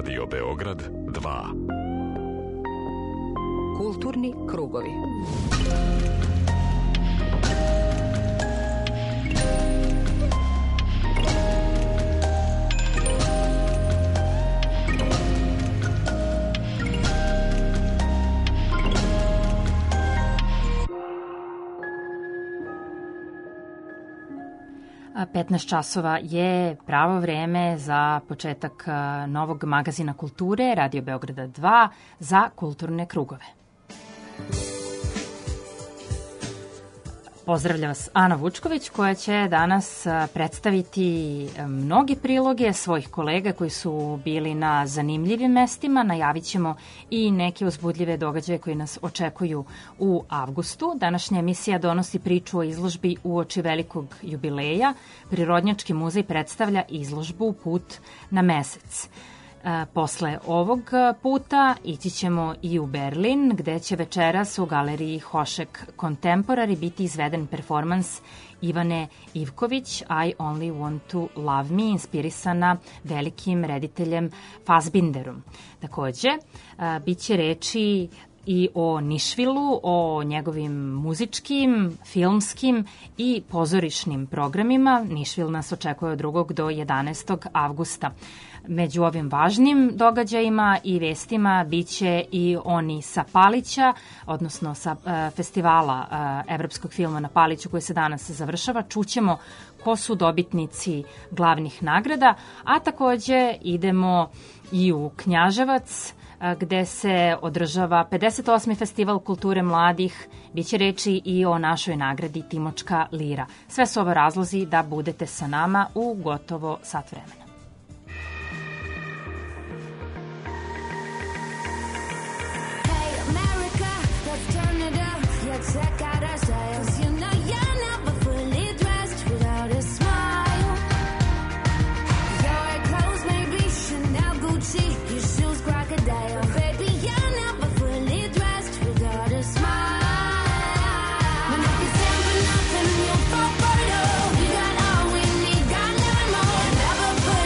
Radio Beograd 2. Kulturni krugovi. A 15 časova je pravo vreme za početak novog magazina kulture Radio Beograda 2 za kulturne krugove. Pozdravlja vas Ana Vučković koja će danas predstaviti mnoge priloge svojih kolega koji su bili na zanimljivim mestima. Najavit ćemo i neke uzbudljive događaje koji nas očekuju u avgustu. Današnja emisija donosi priču o izložbi uoči velikog jubileja. Prirodnjački muzej predstavlja izložbu Put na mesec. Posle ovog puta ići ćemo i u Berlin, gde će večeras u galeriji Hošek Contemporary biti izveden performans Ivane Ivković I Only Want to Love Me, inspirisana velikim rediteljem Fassbinderom. Takođe, bit će reči i o Nišvilu, o njegovim muzičkim, filmskim i pozorišnim programima. Nišvil nas očekuje od 2. do 11. avgusta. Među ovim važnim događajima i vestima biće i oni sa Palića, odnosno sa festivala evropskog filma na Paliću koji se danas završava. Čućemo ko su dobitnici glavnih nagrada, a takođe idemo i u Knjaževac, gde se održava 58. festival kulture mladih. Biće reči i o našoj nagradi Timočka lira. Sve su ovo razlozi da budete sa nama u gotovo sat vremena. Check out our styles, you know you're never fully dressed without a smile. Your clothes may be Chanel, Gucci, your shoes crocodile. Baby, you're never fully dressed without a smile. And if you stand for nothing, you'll fall for it all. We got all we need, got never more. Never put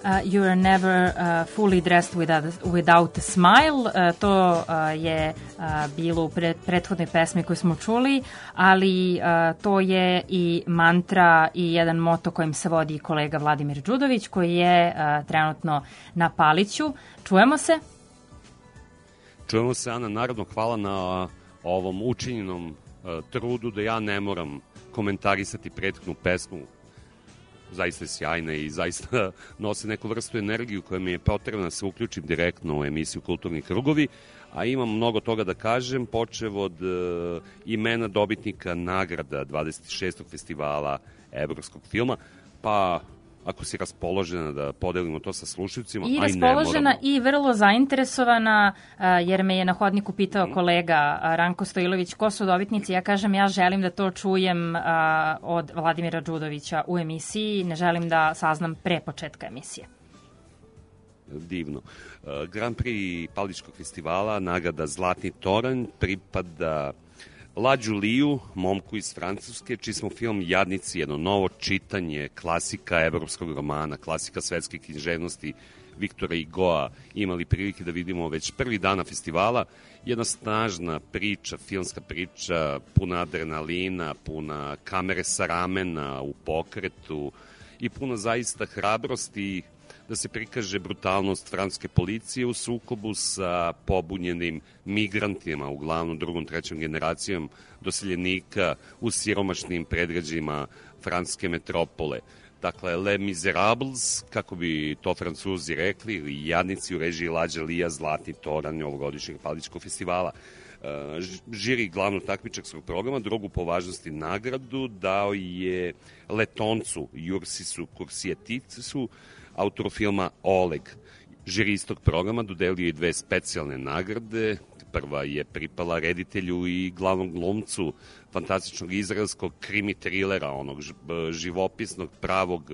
You are never fully dressed without a smile. To je bilo u prethodnoj pesmi koju smo čuli, ali to je i mantra i jedan moto kojim se vodi kolega Vladimir Đudović, koji je trenutno na Paliću. Čujemo se? Čujemo se, Ana. Naravno, hvala na ovom učinjenom trudu da ja ne moram komentarisati prethodnu pesmu. Zaista je sjajna i zaista nose neku vrstu energiju koja mi je potrebna da se uključim direktno u emisiju Kulturni krugovi, a imam mnogo toga da kažem, počev od imena dobitnika nagrada 26. festivala evropskog filma, pa ako si raspoložena da podelimo to sa slušalcima, i raspoložena i vrlo zainteresovana, jer me je na hodniku pitao kolega Ranko Stojilović ko su dobitnici. Ja kažem, ja želim da to čujem od Vladimira Đudovića u emisiji, ne želim da saznam pre početka emisije. Divno. Grand Prix Paličkog festivala, nagrada Zlatni toranj, pripada Lađu Liju, momku iz Francuske, čiji smo film Jadnici, jedno novo čitanje klasika evropskog romana, klasika svetske književnosti Viktora Hugoa, imali prilike da vidimo već prvi dana festivala. Jedna snažna priča, filmska priča, puna adrenalina, puna kamere sa ramena u pokretu i puna zaista hrabrosti da se prikaže brutalnost francuske policije u sukobu sa pobunjenim migrantima, uglavnom drugom, trećom generacijom doseljenika u siromašnim predgrađima francuske metropole. Dakle, Les Miserables, kako bi to Francuzi rekli, ili Jadnici u režiji Lađa Lija, Zlatni toranj ovogodišnjeg Paličkog festivala. Žiri glavnog takmičarskog programa, drugu po važnosti nagradu dao je Letoncu Jursisu Kursieticu, autoru filma Oleg. Žiri istog programa dodelio je 2 specijalne nagrade. Prva je pripala reditelju i glavnom glumcu fantastičnog izraelskog krimi trilera, onog živopisnog, pravog,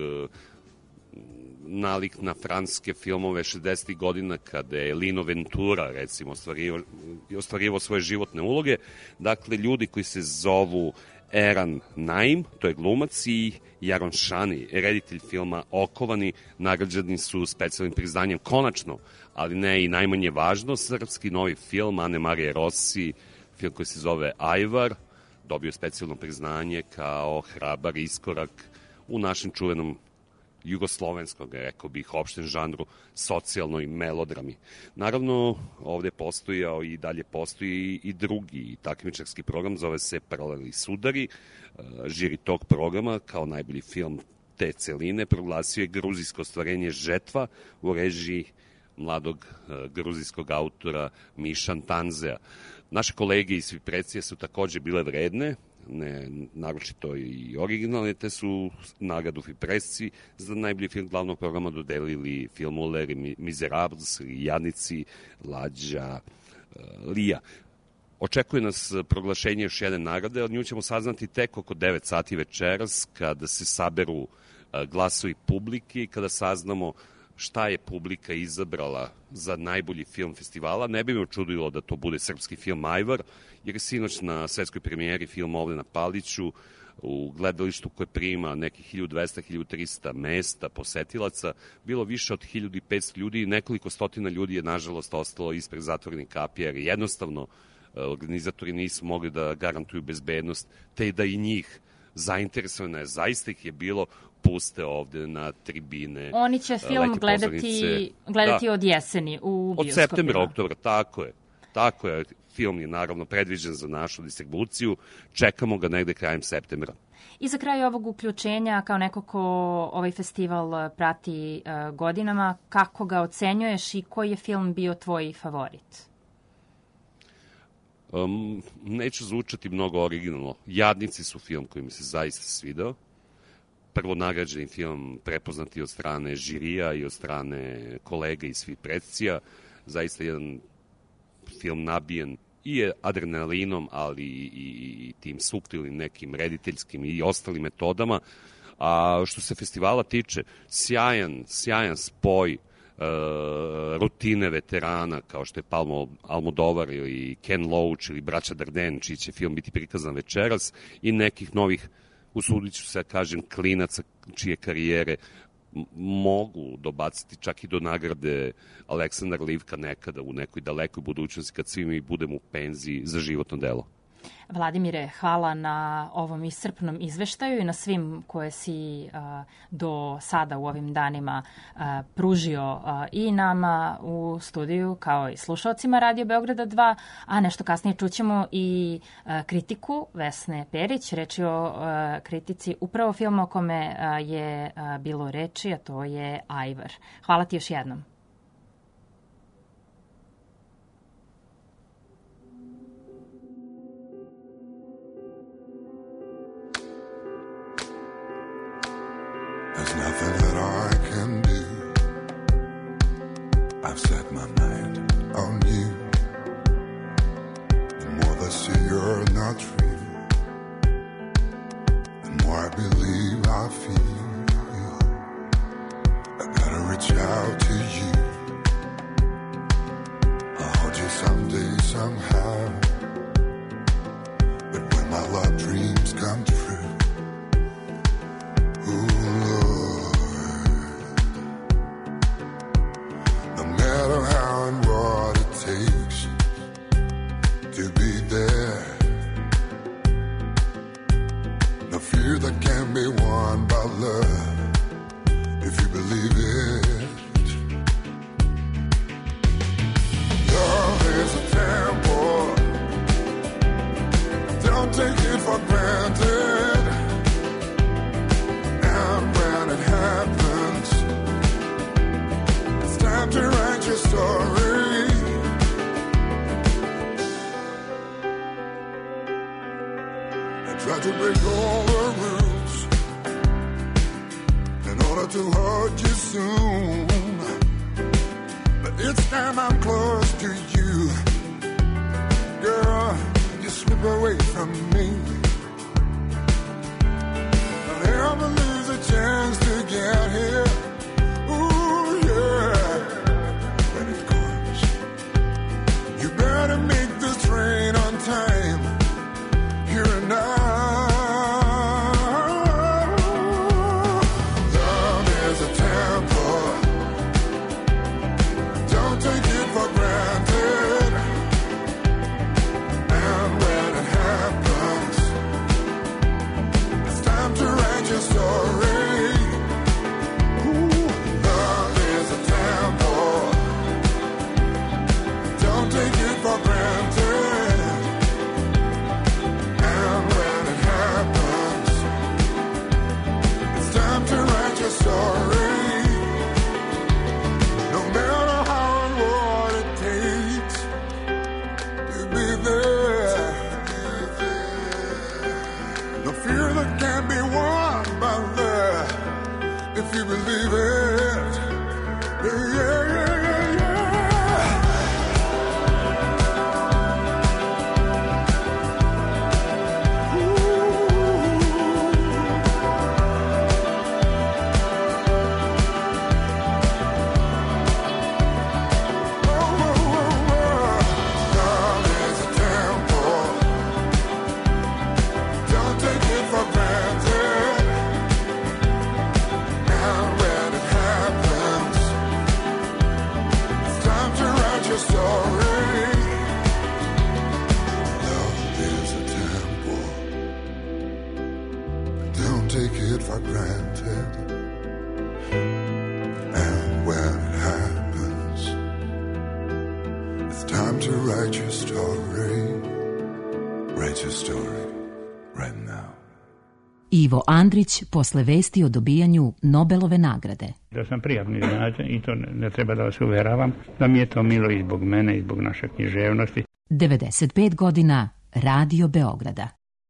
nalik na francuske filmove 60. godina, kada je Lino Ventura, recimo, ostvarivao svoje životne uloge. Dakle, ljudi koji se zovu Eran Naim, to je glumac, i Jaron Šani, reditelj filma Okovani, nagrađeni su specijalnim priznanjem. Konačno, ali ne i najmanje važno, srpski novi film Ane Marije Rossi, film koji se zove Ajvar, dobio specijalno priznanje kao hrabar iskorak u našem čuvenom jugoslovenskom, rekao bih, opštem žanru socijalnoj melodrami. Naravno, ovde postojao i dalje postoji i drugi takmičarski program, zove se Paralelni sudari. Žiri tog programa kao najbolji film te celine proglasio je gruzijsko ostvarenje Žetva u režiji mladog gruzijskog autora Mišan Tanzea. Naše kolege iz Viprecije su takođe bile vredne, ne naročito i originalne, te su nagradu Vipresci za najbolji film glavnog programa dodelili filmu Les Miserables, Jadnici, Lađa Lija. Očekuje nas proglašenje još jedne nagrade, od nju ćemo saznati tek oko 9 sati večeras, kada se saberu glasovi publike i kada saznamo šta je publika izabrala za najbolji film festivala. Ne bi me čudilo da to bude srpski film Ajvar, jer je sinoć na svetskoj premijeri film ovde na Paliću, u gledalištu koje prima nekih 1200-1300 mesta, posetilaca, bilo više od 1500 ljudi i nekoliko stotina ljudi je nažalost ostalo ispred zatvorenih kapija, jer jednostavno organizatori nisu mogli da garantuju bezbednost, te da i njih zainteresovane, zaista ih je bilo, puste ovde na tribine. Oni će film gledati od jeseni u bioskopima. Od septembra, oktobra, tako je. Film je naravno predviđen za našu distribuciju. Čekamo ga negde krajem septembra. I za kraj ovog uključenja, kao neko ko ovaj festival prati godinama, kako ga ocenjuješ i koji je film bio tvoj favorit? Neću zvučati mnogo originalno. Jadnici su film koji mi se zaista svidao. Prvo nagrađeni film, prepoznati od strane žirija i od strane kolega iz Viprecija. Zaista jedan film nabijen i adrenalinom, ali i tim suptilnim nekim rediteljskim i ostalim metodama. A što se festivala tiče, sjajan spoj rutine veterana kao što je Palmo Almodovar ili Ken Loach ili braća Dardenne, čiji će film biti prikazan večeras, i nekih novih, usudit ću se kažem, klinaca čije karijere mogu dobaciti čak i do nagrade Aleksandar Livka nekada u nekoj dalekoj budućnosti kad svi mi budemo u penziji za životno delo. Vladimire, hvala na ovom iscrpnom izveštaju i na svim koje si do sada u ovim danima pružio i nama u studiju kao i slušalcima Radio Beograda 2, a nešto kasnije čućemo i kritiku Vesne Perić. Reč je o kritici upravo filma o kome je bilo reči, a to je Ajvar. Hvala ti još jednom. There's nothing that I can do. I've set my mind on you. The more they say you're not true, the more I believe I feel. I gotta reach out to you. I'll hold you someday, somehow. But when my love dreams come true, ooh, that can be won by love, if you believe it. Love is a temple, don't take it for granted. And when it happens, it's time to write your story. And try to break all the rules in order to hold you soon. But each time I'm close to you, girl, you slip away from me. Don't ever lose a chance to get here. Ooh, yeah. When it comes, you better make this train on time. Here and now. Ivo Andrić posle vesti o dobijanju Nobelove nagrade. Da sam prijatno iznenađen i to ne treba da vas uveravam, da mi je to milo i zbog mene i zbog naše književnosti. 95 godina Radio Beograda.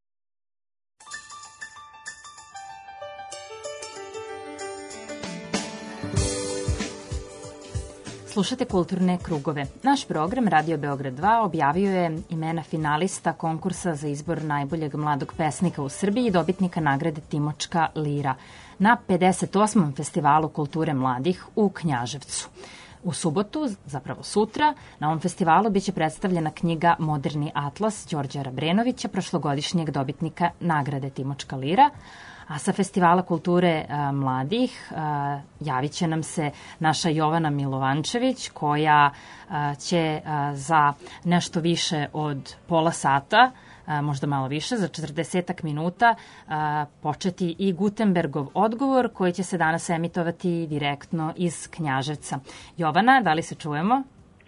Slušate Kulturne krugove. Naš program Radio Beograd 2 objavio je imena finalista konkursa za izbor najboljeg mladog pesnika u Srbiji i dobitnika nagrade Timočka lira na 58. festivalu kulture mladih u Knjaževcu. U subotu, zapravo sutra, na ovom festivalu biće predstavljena knjiga Moderni atlas Đorđa Rabrenovića, prošlogodišnjeg dobitnika nagrade Timočka lira, A sa Festivala kulture mladih javit će nam se naša Jovana Milovančević, koja će za nešto više od pola sata, možda malo više, za 40 minuta početi i Gutenbergov odgovor, koji će se danas emitovati direktno iz Knjaževca. Jovana, da li se čujemo?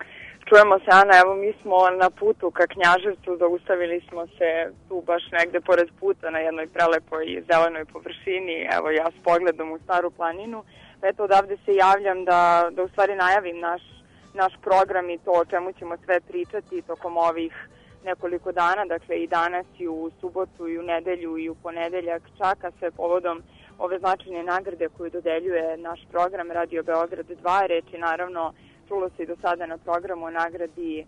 Čujemo se, Ana, evo mi smo na putu ka Knjaževcu, zaustavili smo se tu baš negde pored puta na jednoj prelepoj zelenoj površini, evo ja s pogledom u Staru planinu. Eto, odavde se javljam da u stvari najavim naš program i to o čemu ćemo sve pričati tokom ovih nekoliko dana, dakle i danas i u subotu i u nedelju i u ponedeljak, čak, a sve povodom ove značajne nagrade koju dodeljuje naš program Radio Beograd 2, reči naravno čulo se i do sada na programu o nagradi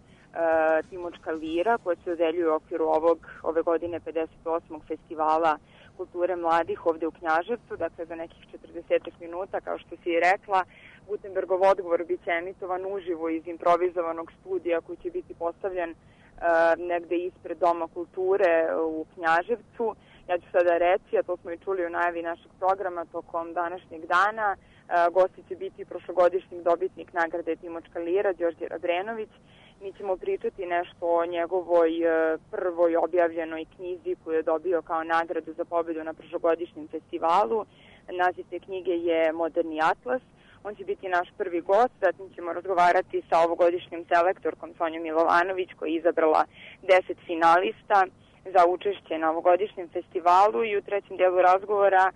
Timočka lira, koja se dodeljuje u okviru ove godine 58. festivala kulture mladih ovde u Knjaževcu, dakle za nekih 40 minuta, kao što si i rekla. Gutenbergov odgovor biće emitovan uživo iz improvizovanog studija koji će biti postavljen negde ispred Doma kulture u Knjaževcu. Ja ću sada reći, a to smo i čuli u najavi našeg programa tokom današnjeg dana, gosti će biti prošlogodišnji dobitnik nagrade Timočka lira, Đorđe Rabrenović. Mi ćemo pričati nešto o njegovoj prvoj objavljenoj knjizi koju je dobio kao nagradu za pobedu na prošlogodišnjem festivalu. Naziv te knjige je Moderni atlas. On će biti naš prvi gost, zatim ćemo razgovarati sa ovogodišnjom selektorkom Sonjom Milovanović, koja je izabrala 10 finalista za učešće na ovogodišnjem festivalu, i u trećem delu razgovora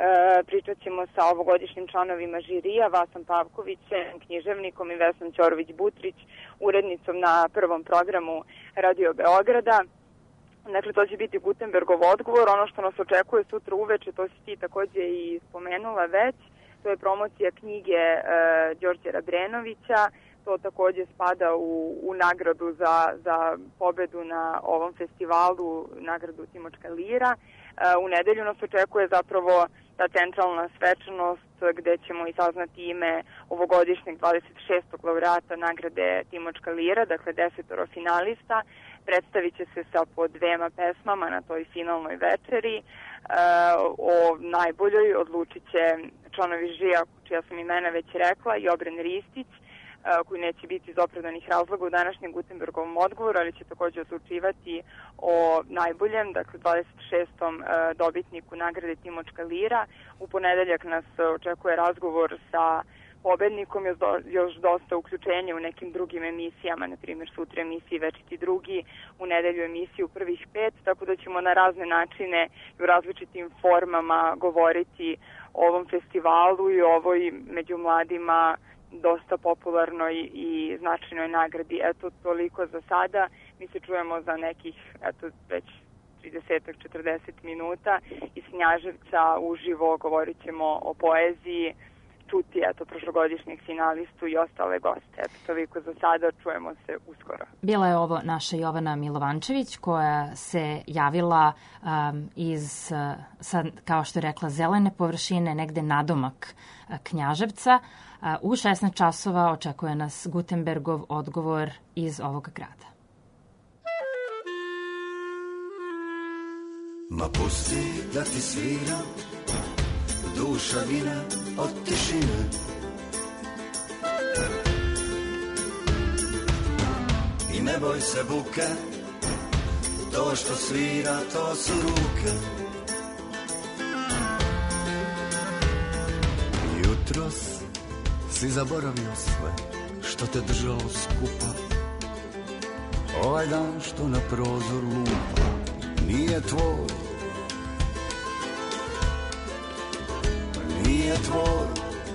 pričat ćemo sa ovogodišnjim članovima žirija, Vasom Pavkovićem, književnikom, i Vesnom Ćorović-Butrić, urednicom na prvom programu Radio Beograda. Dakle, to će biti Gutenbergov odgovor. Ono što nas očekuje sutra uveče, to si ti takođe i spomenula već, to je promocija knjige Đorđe Rabrenovića. To takođe spada u nagradu za pobedu na ovom festivalu, nagradu Timočka lira. U nedelju nas očekuje zapravo ta centralna svečanost gde ćemo i saznati ime ovogodišnjeg 26. laureata nagrade Timočka lira, dakle 10 finalista. Predstavit će se sa po 2 pesmama na toj finalnoj večeri. O najboljoj odlučit će članovi žirija, čija sam imena već rekla, i Obren Ristić, koji neće biti iz opravdanih razloga u današnjem Gutenbergovom odgovoru, ali će takođe odlučivati o najboljem, dakle 26. dobitniku nagrade Timočka lira. U ponedeljak nas očekuje razgovor sa pobednikom, još dosta uključenja u nekim drugim emisijama, na primjer sutra emisiji Večiti drugi, u nedelju emisiju Prvih 5, tako da ćemo na razne načine i u različitim formama govoriti o ovom festivalu i ovoj među mladima dosta popularnoj i značajnoj nagradi. Eto, toliko za sada. Mi se čujemo za nekih, već 30-40 minuta iz Knjaževca uživo. Govorit ćemo o poeziji, čuti prošlogodišnjeg finalistu i ostale goste. Eto, toliko za sada, čujemo se uskoro. Bila je ovo naša Jovana Milovančević, koja se javila kao što je rekla, zelene površine, negde nadomak Knjaževca. U 16 časova očekuje nas Gutenbergov odgovor iz ovog grada. Ma pusti da ti svira, duša gine od tišine. I ne boj se buke, to što svira, to su ruke. Jutros si zaboravio sve što te držalo skupa. Ovaj dan što na prozor lupa nije tvoj, nije tvoj.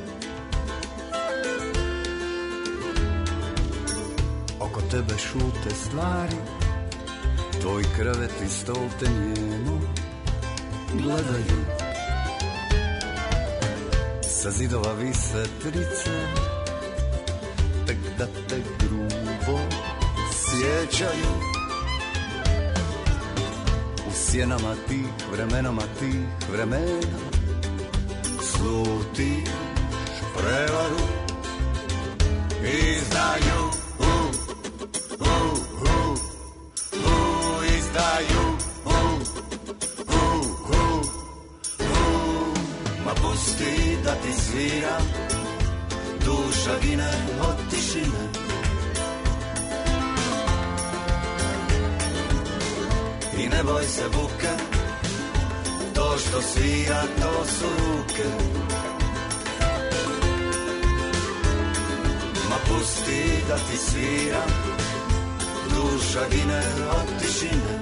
Oko tebe šute stvari, tvoj krevet i stol te njeno gledaju. Sa zidova vise trice, tek da te grubo sjećaju. U sjenama tih vremena slutiš prevaru. Izdaju, izdaju, pusti da ti sviram, duša gine od tišine. I ne boj se buke, to što svira, to su ruke. Ma pusti da ti sviram, duša gine od tišine.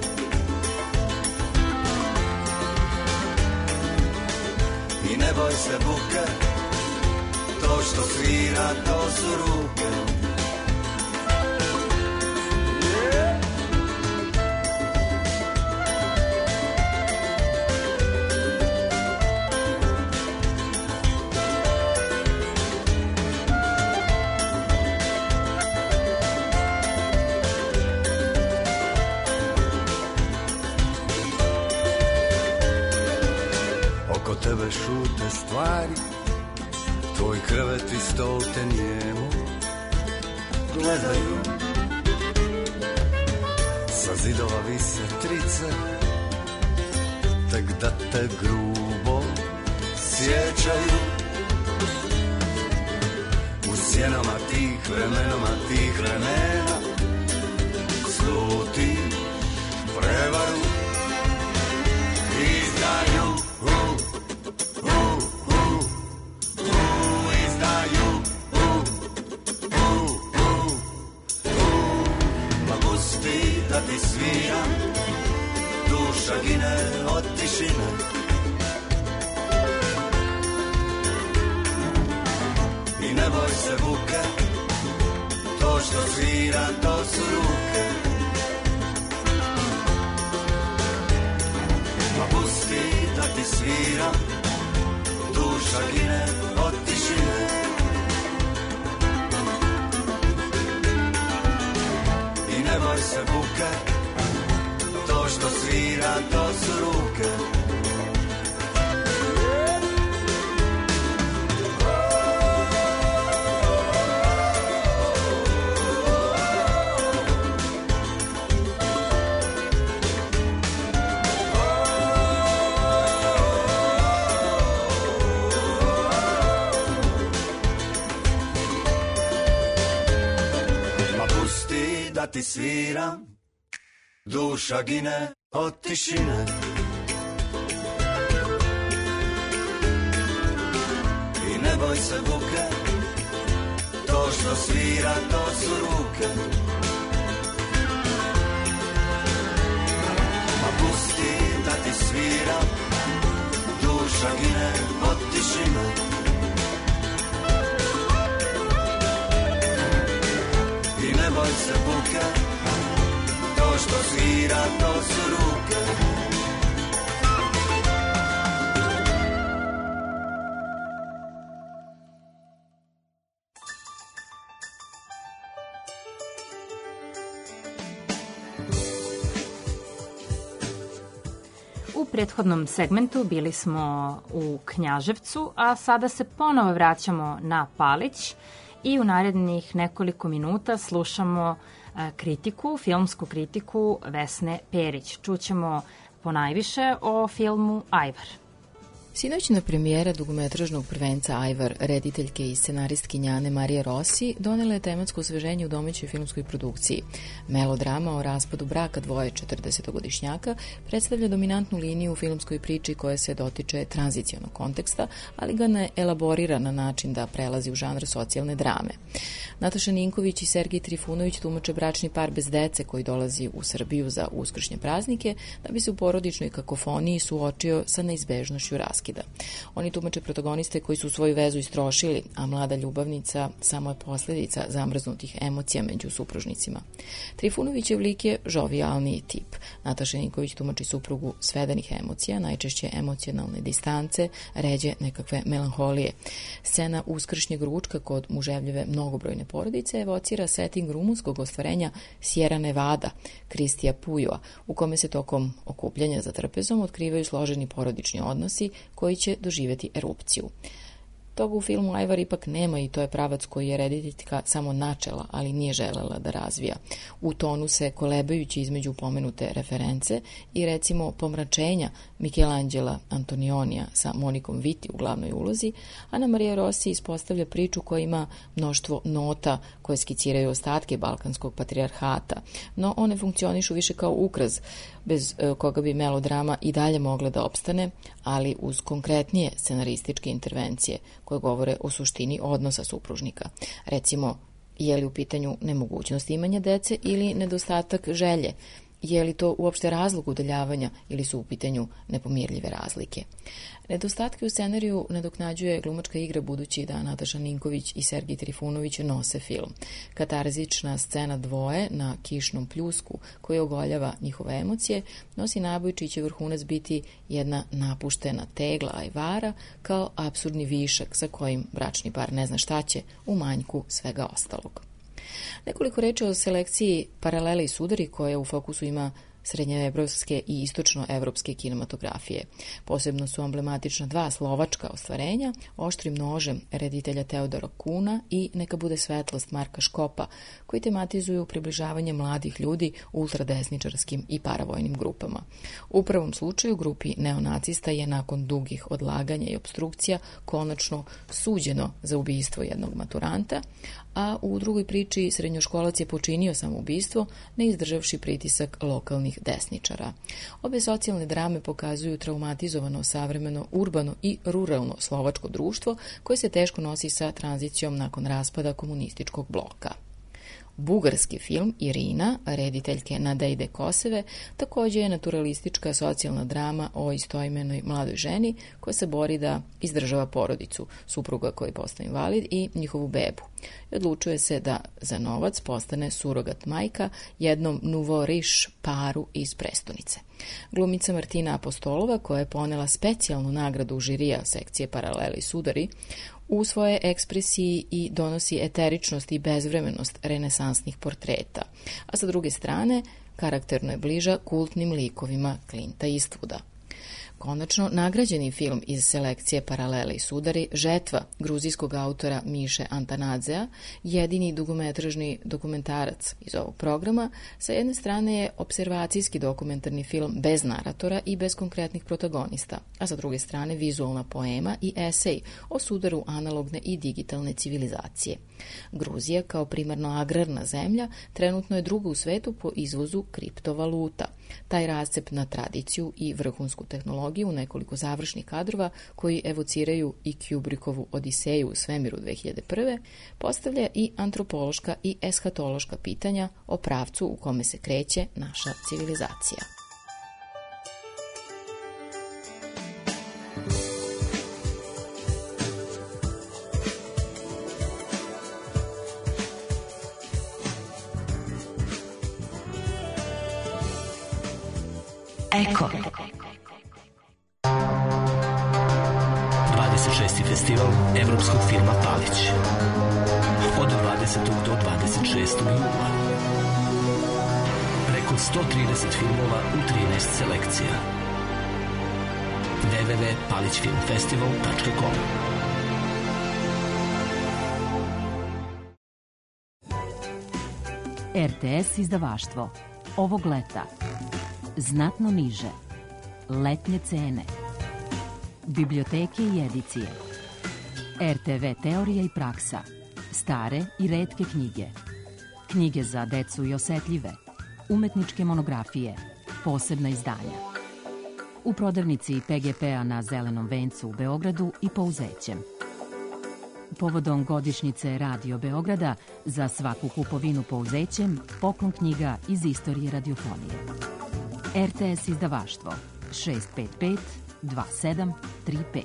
I ne boj se buke, to što svira, to su ruke. Oko tebe šute stvari, tvoj krevet i stol te njemu gledaju. Sa zidova vise trice, tek da te grubo sjećaju. U sjenama tih vremena sluti prevaru izdaju. Da ti sviram, duša gine od tišine. I ne boj se buke, to što svira, to su ruke. Ma pusti da ti sviram, duša gine od tišine. Ne boj se buke, to što svira, to su ruke. Da ti sviram, duša gine od tišine. I ne boj se buke, to što svira, to su ruke. Ma pusti da ti sviram, duša gine od tišine. I ne boj se buke, to što svira, to su ruke. U prethodnom segmentu bili smo u Knjaževcu, a sada se ponovo vraćamo na Palić i u narednih nekoliko minuta slušamo kritiku, filmsku kritiku Vesne Perić. Čućemo ponajviše o filmu Ajvar. Sinoćna premijera dugometražnog prvenca Ajvar, rediteljke i scenaristkinje Ane Marije Rossi, donela je tematsko osveženje u domaćoj filmskoj produkciji. Melodrama o raspadu braka dvoje 40-godišnjaka predstavlja dominantnu liniju u filmskoj priči koja se dotiče tranzicionog konteksta, ali ga ne elaborira na način da prelazi u žanr socijalne drame. Nataša Ninković i Sergej Trifunović tumače bračni par bez dece koji dolazi u Srbiju za uskršnje praznike da bi se u porodičnoj kakofoniji suočio sa neizbežnošću raskida. Oni tumače protagoniste koji su svoju vezu istrošili, a mlada ljubavnica samo je posljedica zamrznutih emocija među supružnicima. Trifunovićev lik je žovijalniji tip. Nataša Ninković tumači suprugu svedenih emocija, najčešće emocionalne distance, ređe nekakve melanholije. Scena uskršnjeg ručka kod muževljeve mnogobrojne porodice evocira setting rumunskog ostvarenja Sierra Nevada, Kristija Pujoa, u kome se tokom okupljanja za trpezom otkrivaju složeni porodični odnosi koji će doživjeti erupciju. Toga u filmu Ajvar ipak nema i to je pravac koji je rediteljka samo načela, ali nije želela da razvija. U tonu se kolebajući između pomenute reference i recimo pomračenja Michelangela Antonionija sa Monikom Vitti u glavnoj ulozi, Ana Marija Rossi ispostavlja priču koja ima mnoštvo nota koje skiciraju ostatke balkanskog patrijarhata, no one funkcionišu više kao ukras bez koga bi melodrama i dalje mogla da opstane, ali uz konkretnije scenarističke intervencije koje govore o suštini odnosa supružnika. Recimo, je li u pitanju nemogućnost imanja dece ili nedostatak želje? Je li to uopšte razlog udaljavanja ili su u pitanju nepomirljive razlike? Nedostatke u scenariju nadoknađuje glumačka igra budući da Nataša Ninković i Sergij Trifunović nose film. Katarzična scena dvoje na kišnom pljusku koji ogoljava njihove emocije nosi naboj čiji će vrhunac biti jedna napuštena tegla Ajvara kao apsurdni višak sa kojim bračni par ne zna šta će u manjku svega ostalog. Nekoliko reči o selekciji Paralele i sudari koja u fokusu ima srednjeevropske i istočnoevropske kinematografije. Posebno su emblematična dva slovačka ostvarenja, Oštrim nožem reditelja Teodora Kuna i Neka bude svetlost Marka Škopa, koji tematizuju približavanje mladih ljudi ultradesničarskim i paravojnim grupama. U prvom slučaju grupi neonacista je nakon dugih odlaganja i obstrukcija konačno suđeno za ubistvo jednog maturanta, a u drugoj priči srednjoškolac je počinio samoubistvo ne izdržavši pritisak lokalnih desničara. Obe socijalne drame pokazuju traumatizovano, savremeno, urbano i ruralno slovačko društvo koje se teško nosi sa tranzicijom nakon raspada komunističkog bloka. Bugarski film Irina, rediteljke Nadejde Koseve, također je naturalistička socijalna drama o istoimenoj mladoj ženi koja se bori da izdržava porodicu, supruga koji postaje invalid i njihovu bebu. I odlučuje se da za novac postane surogat majka jednom nouveau-riche paru iz prestonice. Glumica Martina Apostolova, koja je ponela specijalnu nagradu žirija sekcije Paralele i sudari, u svoje ekspresiji i donosi eteričnost i bezvremenost renesansnih portreta, a sa druge strane karakterno je bliža kultnim likovima Clinta Eastwooda. Konačno, nagrađeni film iz selekcije Paralele i sudari, Žetva gruzijskog autora Miše Antanadzea, jedini dugometražni dokumentarac iz ovog programa, sa jedne strane je observacijski dokumentarni film bez naratora i bez konkretnih protagonista, a sa druge strane vizualna poema i esej o sudaru analogne i digitalne civilizacije. Gruzija, kao primarno agrarna zemlja, trenutno je druga u svetu po izvozu kriptovaluta. Taj rascep na tradiciju i vrhunsku tehnologiju u nekoliko završnih kadrova koji evociraju i Kubrickovu Odiseju u svemiru 2001. postavlja i antropološka i eshatološka pitanja o pravcu u kome se kreće naša civilizacija. Eko. 26. festival evropskog filma Palić. Od 20. do 26. jula. Preko 130 filmova u 13 selekcija. www.palićfilmfestival.com. RTS izdavaštvo. Ovog leta znatno niže. Letnje cene. Biblioteke i edicije. RTV teorija i praksa. Stare i retke knjige. Knjige za decu i osetljive. Umetničke monografije. Posebna izdanja. U prodavnici PGP-a na Zelenom vencu u Beogradu i Pouzećem. Povodom godišnjice Radio Beograda za svaku kupovinu Pouzećem poklon knjiga iz istorije radiofonije. RTS izdavaštvo 655 2735.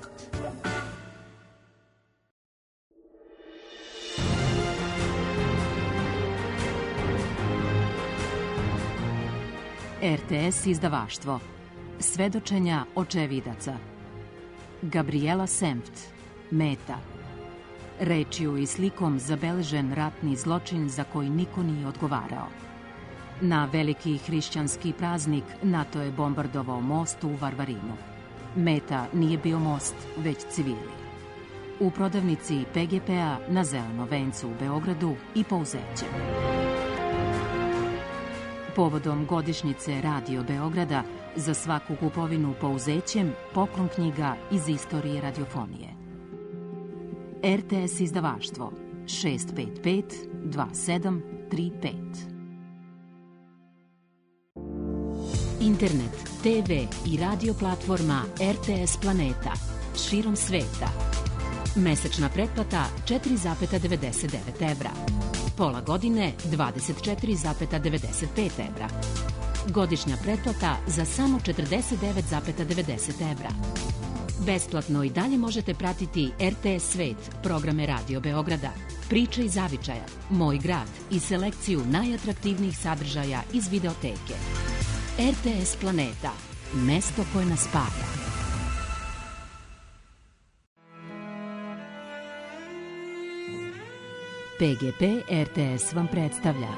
RTS izdavaštvo. Svedočenja očevidaca. Gabriela Senft. Meta. Rečju i slikom zabeležen ratni zločin za koji niko nije odgovarao. Na veliki hrišćanski praznik NATO je bombardovao most u Varvarinu. Meta nije bio most, već civili. u prodavnici PGP-a na Zelenom vencu u Beogradu i Pouzećem. Povodom godišnjice Radio Beograda za svaku kupovinu Pouzećem poklon knjiga iz istorije radiofonije. RTS izdavaštvo 655 2735. Internet, TV i radio platforma RTS Planeta širom sveta. Mesečna pretplata 4,99 evra. Pola godine 24,95 evra. Godišnja pretplata za samo 49,90 evra. Besplatno i dalje možete pratiti RTS Svet, programe Radio Beograda, Priče iz zavičaja, Moj grad i selekciju najatraktivnijih sadržaja iz videoteke. RTS Planeta, mesto koje nas spaja. PGP RTS vam predstavlja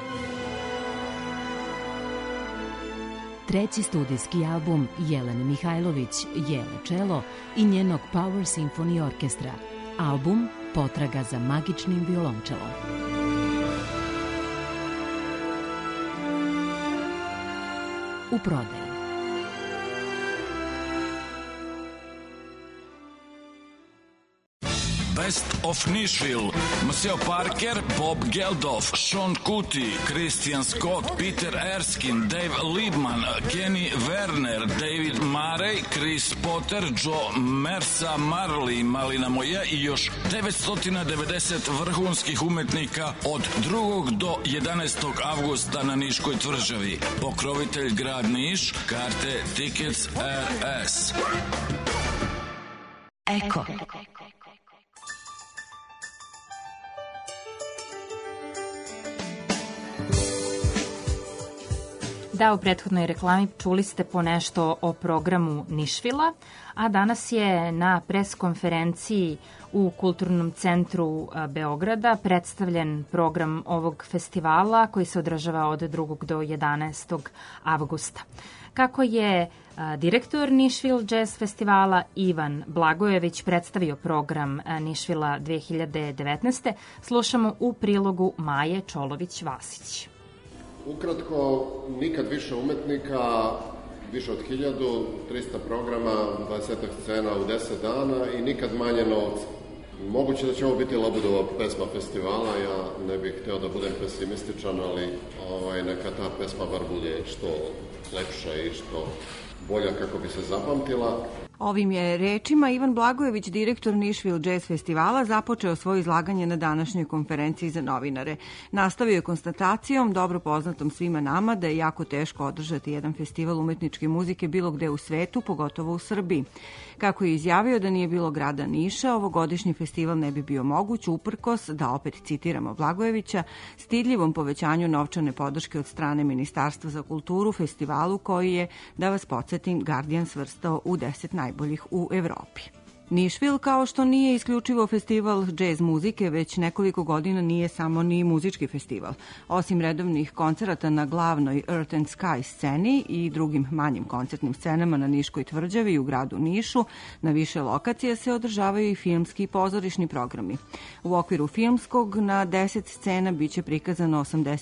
treći studijski album Jelene Mihajlović, Jele Čelo i njenog Power Symphony Orkestra. Album Potraga za magičnim violončelom. U prodaji. Best of Nashville, Maceo Parker, Bob Geldof, Sean Kuti, Christian Scott, Peter Erskine, Dave Liebman, Kenny Werner, David Murray, Chris Potter, Joe Mersa, Marley, Malina Moje i još 990 vrhunskih umetnika od 2. do 11. avgusta na Niškoj tvrđavi. Pokrovitelj grad Niš, karte Tickets RS. Eko. Da, u prethodnoj reklami čuli ste po nešto o programu Nišvila, a danas je na preskonferenciji u Kulturnom centru Beograda predstavljen program ovog festivala koji se održava od 2. do 11. avgusta. Kako je direktor Nišvil Jazz festivala Ivan Blagojević predstavio program Nišvila 2019. slušamo u prilogu Maje Čolović-Vasić. Ukratko, nikad više umetnika, više od 1300 programa, 20 scena u 10 dana i nikad manje novca. Moguće da će ovo biti Labudova pesma festivala, ja ne bih hteo da budem pesimističan, ali neka ta pesma bar bude što lepša i što bolja kako bi se zapamtila. Ovim je rečima Ivan Blagojević, direktor Nišvil Jazz festivala, započeo svoje izlaganje na današnjoj konferenciji za novinare. Nastavio je konstatacijom, dobro poznatom svima nama, da je jako teško održati jedan festival umetničke muzike bilo gde u svetu, pogotovo u Srbiji. Kako je izjavio da nije bilo grada Niša, ovogodišnji festival ne bi bio moguć, uprkos, da opet citiramo Blagojevića, stidljivom povećanju novčane podrške od strane Ministarstva za kulturu festivalu koji je, da vas podsjetim, Guardian svrstao u 10 najboljih u Evropi. Nišvil, kao što nije isključivo festival džez muzike, već nekoliko godina nije samo ni muzički festival. Osim redovnih koncerata na glavnoj Earth and Sky sceni i drugim manjim koncertnim scenama na Niškoj tvrđavi i u gradu Nišu, na više lokacija se održavaju i filmski i pozorišni programi. U okviru filmskog na 10 scena biće prikazano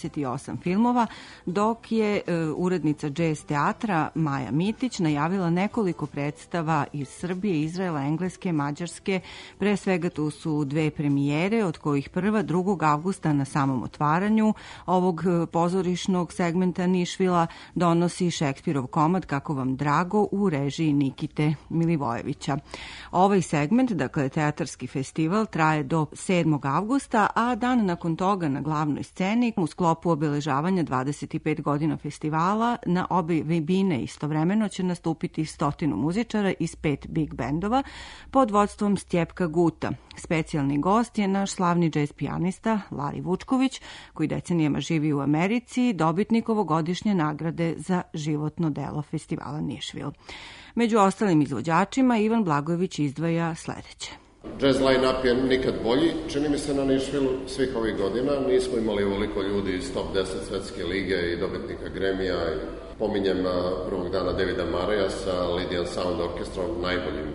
88 filmova, dok je urednica džez teatra Maja Mitić najavila nekoliko predstava iz Srbije, Izraela, Engleske, Mađarske. Pre svega tu su 2 premijere, od kojih prva 2. avgusta na samom otvaranju ovog pozorišnog segmenta Nišvila donosi Šekspirov komad Kako vam drago u režiji Nikite Milivojevića. Ovaj segment, dakle teatarski festival, traje do 7. avgusta, a dan nakon toga na glavnoj sceni u sklopu obeležavanja 25 godina festivala na obe bine istovremeno će nastupiti 100 muzičara iz 5 big bendova pod vodstvom Stjepka Guta. Specijalni gost je naš slavni džez pijanista Lari Vučković, koji decenijama živi u Americi, dobitnik ovogodišnje nagrade za životno delo festivala Nišvil. Među ostalim izvođačima Ivan Blagojević izdvaja sledeće. Jazz line-up je nikad bolji, čini mi se na Nišvilu svih ovih godina. Nismo imali ovoliko ljudi iz top 10 svetske lige i dobitnika Grammy-a. Pominjem prvog dana Davida Murraya sa Lydian Sound orkestrom, najboljim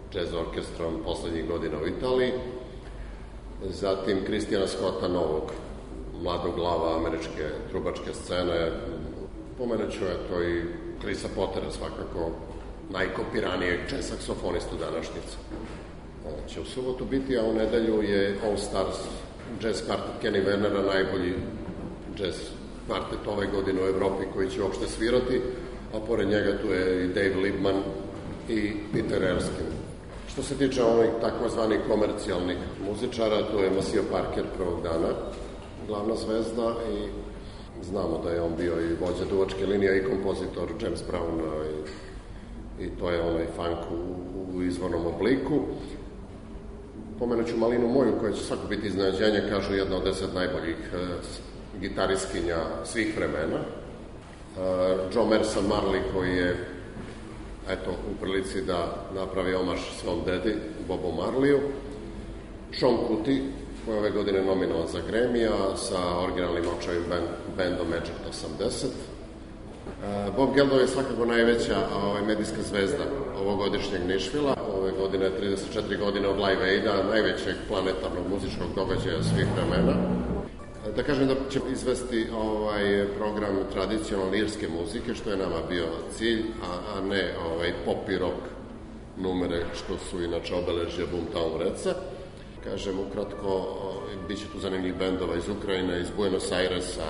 jazz orkestrom poslednjih godina u Italiji. Zatim Christiana Scotta, novog mladog glava američke trubačke scene. Pomenuću eto i Chrisa Pottera, svakako najkopiranijeg jazz saksofonistu današnjice. Će u subotu biti, a u nedelju je All Stars jazz kvartet Kenny Wernera, najbolji jazz kvartet ove godine u Evropi koji će uopšte svirati, a pored njega tu je i Dave Liebman i Peter Erskine. Što se tiče onih takozvanih komercijalnih muzičara, tu je Maceo Parker prvog dana, glavna zvezda, i znamo da je on bio i vođa duvačke linije i kompozitor James Browna i to je onaj funk u izvornom obliku. Pomenuću Malinu Moju, koja će svako biti iznenađenje, kažu jedna od 10 najboljih gitariskinja svih vremena. Joe Mersa Marley, koji je eto, u prilici da napravi omaš svom dedi, Bobu Marleyu. Sean Kuti, koji je ove godine nominovan za Grammy-a sa originalnim očevim bandom Magic 80. Bob Geldof je svakako najveća medijska zvezda ovogodišnjeg Nashvilla. Ove godine je 34 godine od Live Aida, najvećeg planetarnog muzičkog događaja svih vremena. Da kažem da će izvesti program tradicionalne irske muzike, što je nama bio cilj, a ne pop i rock numere, što su inače obeležje Boomtown Redsa. Kažem, ukratko, bit će tu zanimljivih bendova iz Ukrajine, iz Buenos Airesa,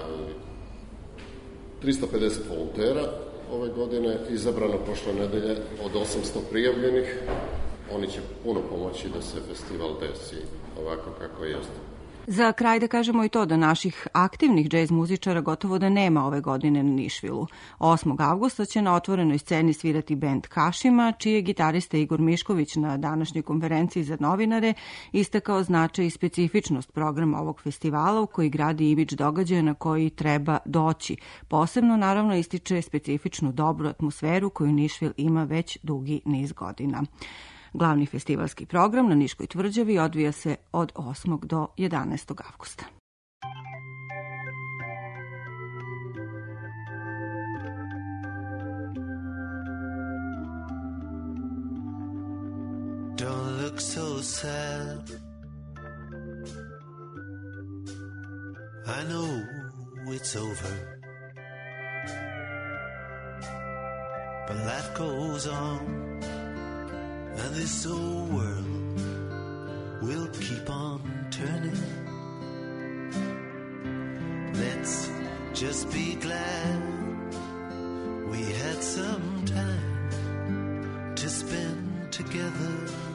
350 volontera ove godine, izabrano prošle nedelje od 800 prijavljenih. Oni će puno pomoći da se festival desi ovako kako jeste. Za kraj da kažemo i to da naših aktivnih džez muzičara gotovo da nema ove godine na Nišvilu. 8. avgusta će na otvorenoj sceni svirati bend Kašima, čiji je gitarista Igor Mišković na današnjoj konferenciji za novinare istakao značaj i specifičnost programa ovog festivala u koji gradi imidž događaja na koji treba doći. Posebno naravno ističe specifičnu dobru atmosferu koju Nišvil ima već dugi niz godina. Glavni festivalski program na Niškoj tvrđavi odvija se od 8. do 11. avgusta. Don't look so sad. I know it's over, but life goes on. And this old world will keep on turning. Let's just be glad we had some time to spend together.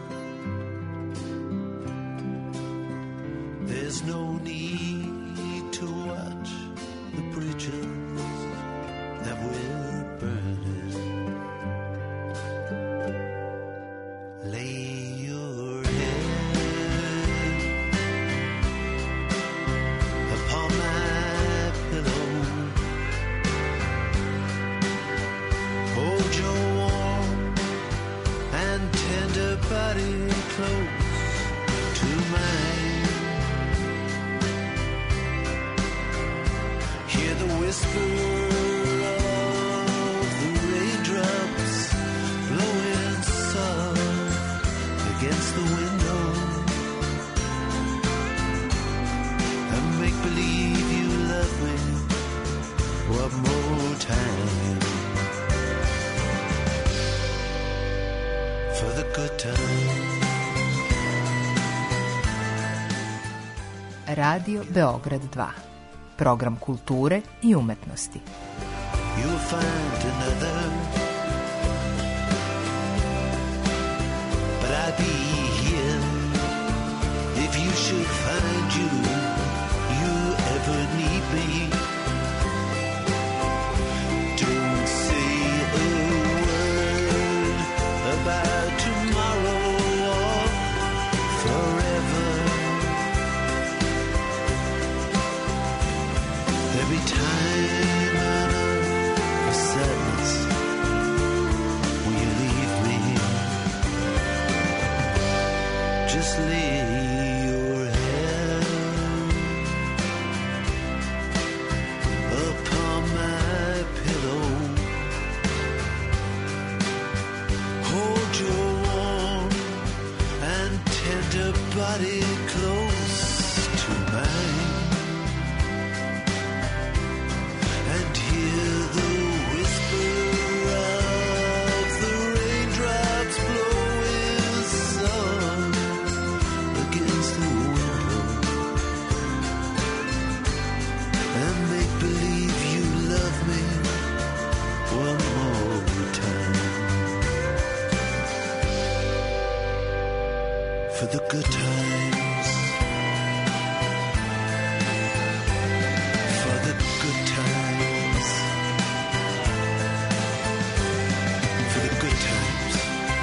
There's no need to watch the bridges that we're burning. Lay your head upon my pillow. Hold your warm and tender body close to mine. Hear the whisper of the raindrops blowing soft against the window, and make believe you love me one more time for the good time. Radio Beograd 2. Program kulture i umetnosti. You'll find another, but I'd be here if you should find you ever need me. Don't say a word about tomorrow or forever. Every time I know for sadness, will you leave me? Just lay your head upon my pillow. Hold your warm for the good times, for the good times, for the good times.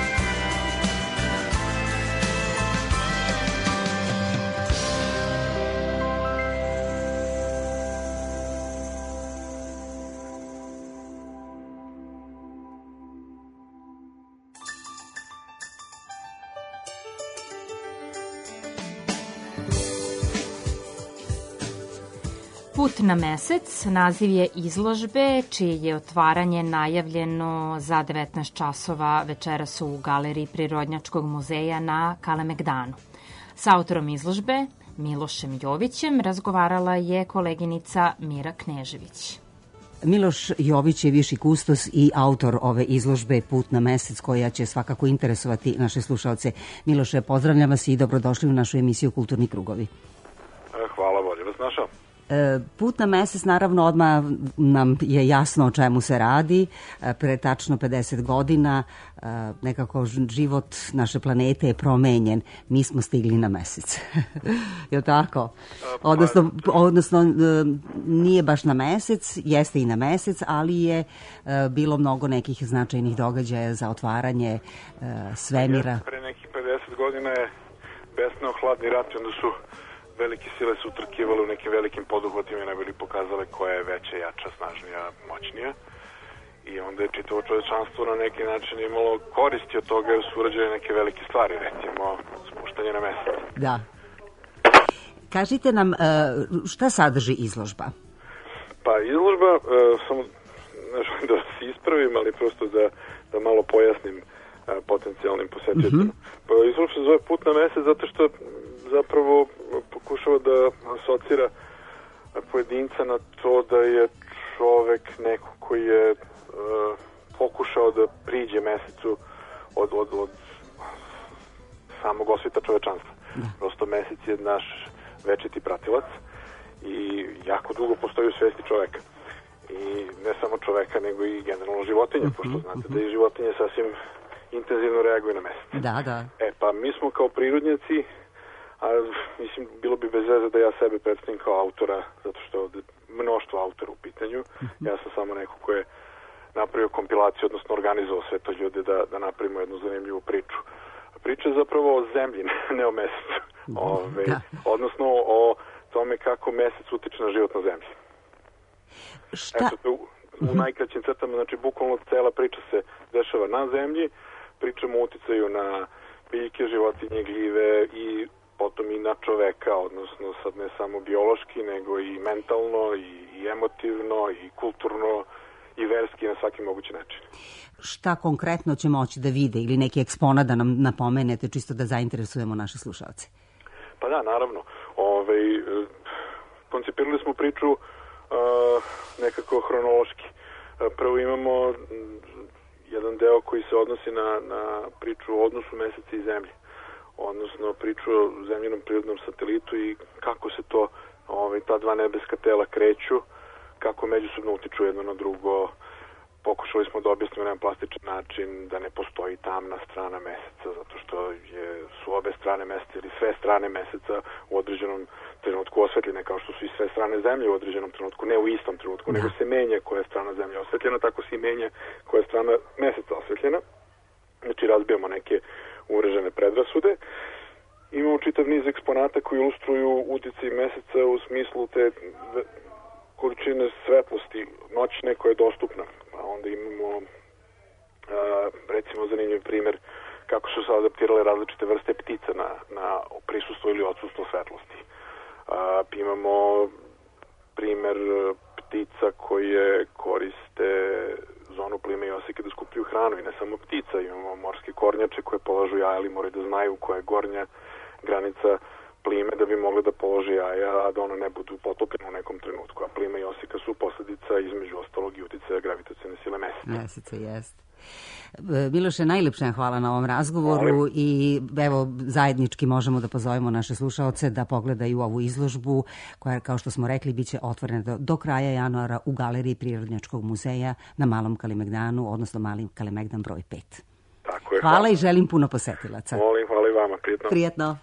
Put na mesec naziv je izložbe čije je otvaranje najavljeno za 19 časova večeras u Galeriji Prirodnjačkog muzeja na Kalemegdanu. Sa autorom izložbe, Milošem Jovićem, razgovarala je koleginica Mira Knežević. Miloš Jović je viši kustos i autor ove izložbe Put na mesec, koja će svakako interesovati naše slušalce. Miloše, pozdravljam vas i dobrodošli u našu emisiju Kulturni krugovi. Hvala, bolje vas našao. Put na mesec, naravno, odmah nam je jasno o čemu se radi. Pre tačno 50 godina nekako život naše planete je promenjen. Mi smo stigli na mesec. Je li tako? Odnosno, nije baš na mesec, jeste i na mesec, ali je bilo mnogo nekih značajnih događaja za otvaranje svemira. Pre nekih 50 godina je besneo hladni rat, onda su velike sile se utrkivale u nekim velikim poduhvatima i najbolje pokazale koja je veća, jača, snažnija, moćnija. I onda je čitavo čovečanstvo na neki način imalo koristi od toga jer su urađene neke velike stvari, recimo spuštanje na mesec. Da. Kažite nam, šta sadrži izložba? Pa izložba, samo da se ispravim, ali prosto da malo pojasnim potencijalnim posetiocima. Pa izložba se zove Put na mesec zato što zapravo pokušava da asocira pojedinca na to da je čovek neko koji je pokušao da priđe mesecu od samog osvita čovečanstva. Prosto mesec je naš večiti pratilac i jako dugo postoji u svesti čoveka. I ne samo čoveka, nego i generalno životinja, pošto znate da i životinje sasvim intenzivno reaguju na mesec. Da. Pa mi smo kao prirodnjaci, a mislim, bilo bi bez veze da ja sebe predstavim kao autora, zato što je mnoštvo autora u pitanju. Ja sam samo neko ko je napravio kompilaciju, odnosno organizovao sve to ljude da napravimo jednu zanimljivu priču. Priča je zapravo o zemlji, ne o mesecu. Odnosno o tome kako mesec utiče na život na zemlji. U najkraćim crtama, znači bukvalno cela priča se dešava na zemlji, pričamo o uticaju na biljke, životinje, gljive i potom i na čoveka, odnosno sad ne samo biološki, nego i mentalno, i emotivno, i kulturno, i verski, na svaki mogući način. Šta konkretno će moći da vide ili neki eksponat da nam napomenete, čisto da zainteresujemo naše slušalce? Pa da, naravno. Koncipirali smo priču nekako hronološki. Prvo imamo jedan deo koji se odnosi na priču o odnosu meseca i zemlje, odnosno priču o zemljinom prirodnom satelitu i kako se to ta dva nebeska tela kreću, kako međusobno utiču jedno na drugo. Pokušali smo da objasnimo na jedan plastičan način da ne postoji tamna strana meseca, zato što su obe strane meseca ili sve strane meseca u određenom trenutku osvetljene, kao što su i sve strane zemlje u određenom trenutku, ne u istom trenutku, nego se menja koja je strana zemlje osvetljena, tako se i menja koja je strana meseca osvetljena. Znači razbijamo neke uvrežene predrasude. Imamo čitav niz eksponata koji ilustruju uticaj meseca u smislu te količine svetlosti noćne koja je dostupna. A onda imamo recimo zanimljiv primjer kako su se adaptirale različite vrste ptica na prisustvo ili odsustvo svetlosti. Imamo primjer ptica koje koriste zonu plime i oseke da skupljuju hranu i ne samo ptica. Imamo morske kornjače koje polažu jaja, ali moraju da znaju koja je gornja granica plime da bi mogli da polože jaja, a da ona ne budu potopljene u nekom trenutku. A plima i oseka su posledica između ostalog i uticaja gravitacione sile meseca. Meseca, jeste. Miloše, najlepša hvala na ovom razgovoru i evo zajednički možemo da pozovemo naše slušaoce da pogledaju ovu izložbu koja, kao što smo rekli, bit će otvorena do kraja januara u Galeriji Prirodnjačkog muzeja na Malom Kalemegdanu, odnosno Mali Kalemegdan broj 5. Tako Tako je, Hvala i želim puno posetilaca. Molim, hvala i vama, prijetno. Prijetno.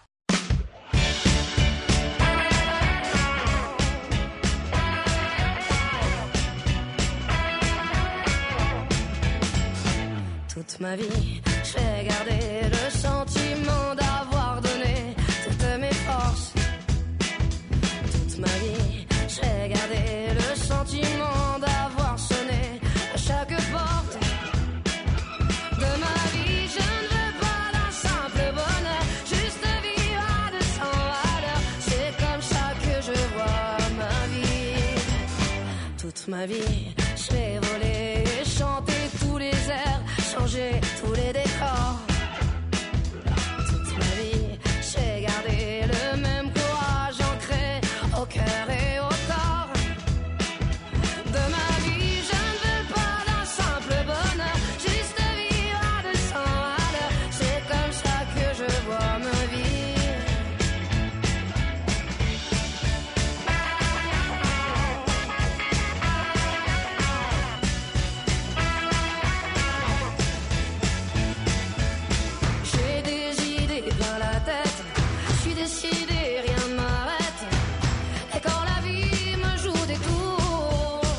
Toute ma vie, je vais garder le sentiment d'avoir donné toutes mes forces. Toute ma vie, je vais garder le sentiment d'avoir sonné à chaque porte de ma vie. Je ne veux pas d'un simple bonheur, juste vivre à 200 à l'heure. C'est comme ça que je vois ma vie. Toute ma vie, je vais voler et chanter tous les airs, changer tous les décors. Toute ma vie, j'ai gardé le même courage ancré au cœur et au corps. De ma vie, je ne veux pas d'un simple bonheur, juste vivre à 200 à l'heure. C'est comme ça que je vois ma vie. J'ai des idées plein la tête, je suis décidé, rien ne m'arrête. Et quand la vie me joue des tours,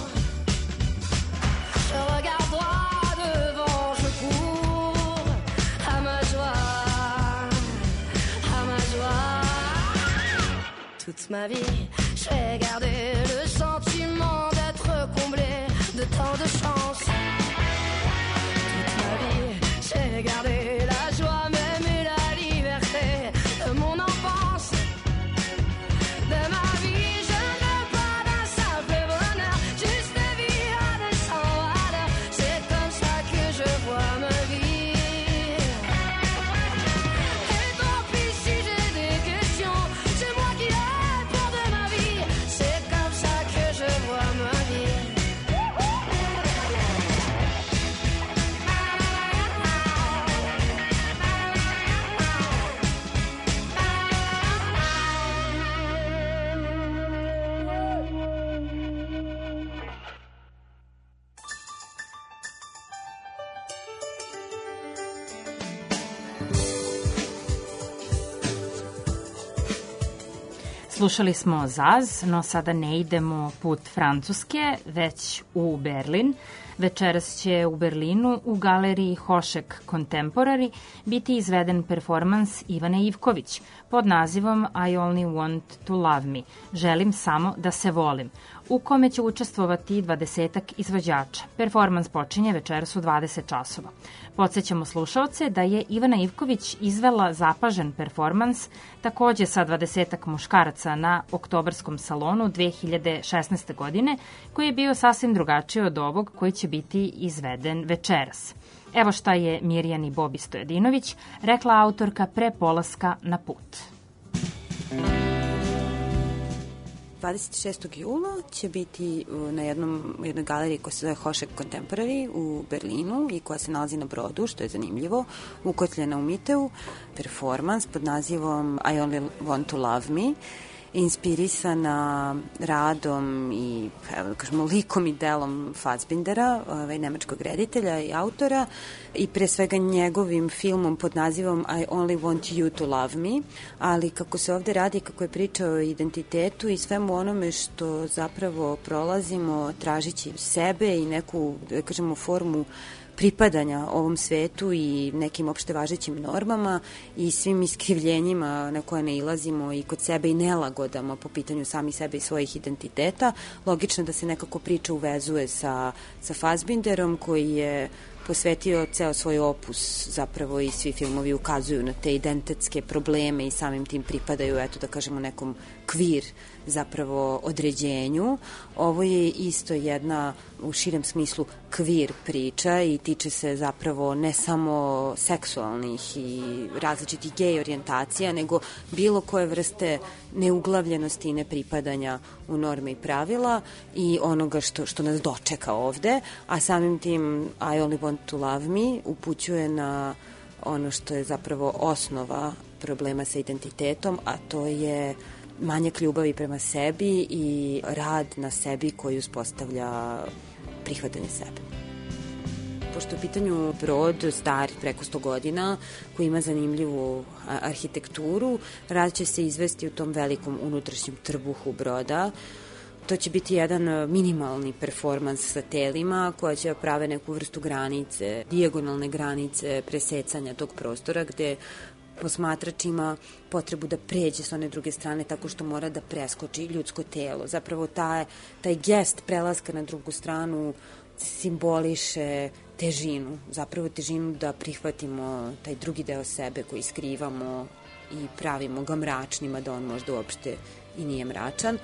je regarde droit devant, je cours à ma joie, à ma joie. Toute ma vie, j'ai gardé le sentiment d'être comblé de tant de chance. Toute ma vie, j'ai gardé la joie même et la liberté de mon enfance. De ma vie, je ne veux pas d'un simple bonheur, juste vivre à 200 à l'heure. C'est comme ça que je vois ma vie. Et tant pis si j'ai des questions, c'est moi qui réponds de ma vie. C'est comme ça que je vois ma vie. Slušali smo Zaz, no sada ne idemo put Francuske, već u Berlin. Večeras će u Berlinu u galeriji Hošek Contemporary biti izveden performans Ivane Ivković pod nazivom I Only Want to Love Me, želim samo da se volim, u kome će učestvovati 20-ak izvođača. Performans počinje večeras u 20 časova. Podsjećamo slušaoce da je Ivana Ivković izvela zapažen performans takođe sa 20-ak muškaraca na oktobarskom salonu 2016. godine, koji je bio sasvim drugačiji od ovog koji će biti izveden večeras. Evo šta je Mirjani Bobi Stojadinović rekla autorka pre polaska na put. 26. jula će biti na jednoj galeriji koja se zove Hošek Contemporary u Berlinu i koja se nalazi na Brodu, što je zanimljivo, ukotljena u Miteu, performans pod nazivom I Only Want to Love Me, inspirisana radom i, evo da kažemo, likom i delom Fassbindera, nemačkog reditelja i autora, i pre svega njegovim filmom pod nazivom I Only Want You to Love Me, ali kako se ovde radi, kako je priča o identitetu i svemu onome što zapravo prolazimo tražići sebe i neku, da kažemo, formu pripadanja ovom svetu i nekim opšte važećim normama i svim iskrivljenjima na koje nailazimo i kod sebe i nelagodama po pitanju sami sebe i svojih identiteta, logično da se nekako priča uvezuje sa Fassbinderom, koji je posvetio ceo svoj opus zapravo i svi filmovi ukazuju na te identitetske probleme i samim tim pripadaju, eto da kažemo, nekom kvir zapravo određenju. Ovo je isto jedna u širem smislu kvir priča i tiče se zapravo ne samo seksualnih i različitih gej orijentacija, nego bilo koje vrste neuglavljenosti i nepripadanja u norme i pravila i onoga što nas dočeka ovde, a samim tim I Only Want to Love Me upućuje na ono što je zapravo osnova problema sa identitetom, a to je manjak ljubavi prema sebi i rad na sebi koji uspostavlja prihvatanje sebe. pošto je u pitanju brod star preko 100 godina, koji ima zanimljivu arhitekturu, rad će se izvesti u tom velikom unutrašnjem trbuhu broda. To će biti jedan minimalni performans sa telima koja će prave neku vrstu granice, dijagonalne granice presecanja tog prostora gde posmatrač ima potrebu da pređe s one druge strane tako što mora da preskoči ljudsko telo. Zapravo taj gest prelaska na drugu stranu simboliše težinu, zapravo težinu da prihvatimo taj drugi deo sebe koji skrivamo i pravimo ga mračnima, da on možda uopšte i nije mračan.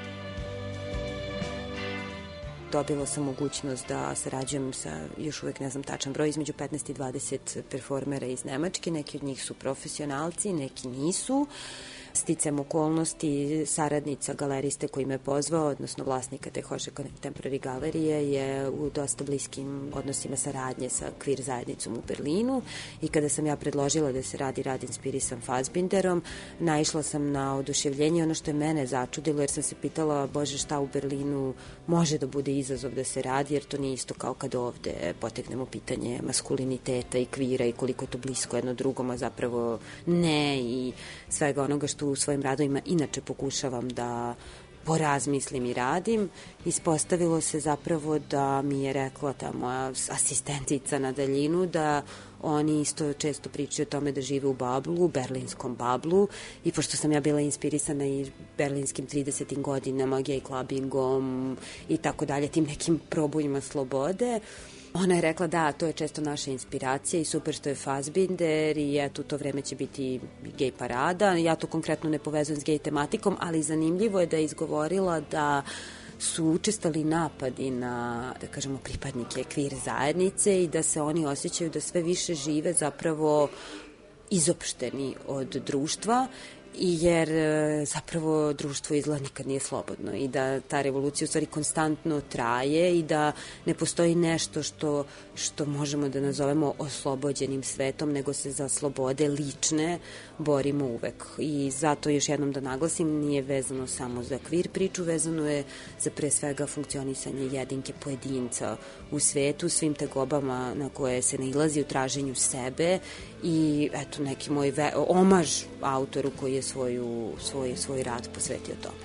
Dobila sam mogućnost da sarađujem sa, još uvek ne znam tačan broj, između 15 i 20 performera iz Nemačke. Neki od njih su profesionalci, neki nisu. Sticam okolnosti, saradnica galeriste koji me pozvao, odnosno vlasnika te Hoše Contemporary galerije, je u dosta bliskim odnosima saradnje sa queer zajednicom u Berlinu i kada sam ja predložila da se radi rad inspirisan Fassbinderom, naišla sam na oduševljenje, ono što je mene začudilo, jer sam se pitala, bože, šta u Berlinu može da bude izazov da se radi, jer to nije isto kao kad ovde potegnemo pitanje maskuliniteta i kvira i koliko je to blisko jedno drugom, a zapravo ne, i svega onoga što u svojim radovima inače pokušavam da porazmislim i radim. Ispostavilo se zapravo da mi je rekla ta moja asistentica na daljinu da oni isto često pričaju o tome da žive u bablu, u berlinskom bablu, i pošto sam ja bila inspirisana i berlinskim 30. godinama, gay clubbingom i tako dalje, tim nekim probujima slobode, ona je rekla da, to je često naša inspiracija i super što je Fassbinder i eto, u to vreme će biti gej parada. Ja to konkretno ne povezujem s gej tematikom, ali zanimljivo je da je izgovorila da su učestali napadi na, da kažemo, pripadnike queer zajednice i da se oni osjećaju da sve više žive zapravo izopšteni od društva, jer zapravo društvo izgleda nikad nije slobodno i da ta revolucija u stvari konstantno traje i da ne postoji nešto što možemo da nazovemo oslobođenim svetom, nego se za slobode lične borimo uvek. I zato još jednom da naglasim, nije vezano samo za queer priču, vezano je za pre svega funkcionisanje jedinke pojedinca u svetu, svim tegobama na koje se nailazi u traženju sebe i eto neki moj omaž autoru koji je svoj rad posvetio tome.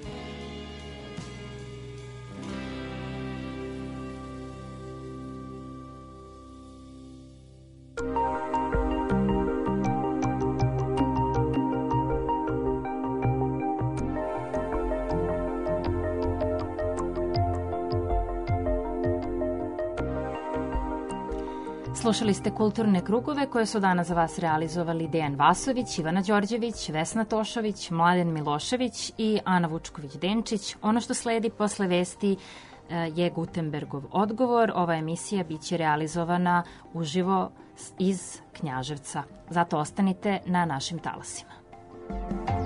Slušali ste Kulturne krugove koje su danas za vas realizovali Dejan Vasović, Ivana Đorđević, Vesna Tošović, Mladen Milošević i Ana Vučković-Denčić. Ono što sledi posle vesti je Gutenbergov odgovor. Ova emisija biće realizovana uživo iz Knjaževca. Zato ostanite na našim talasima.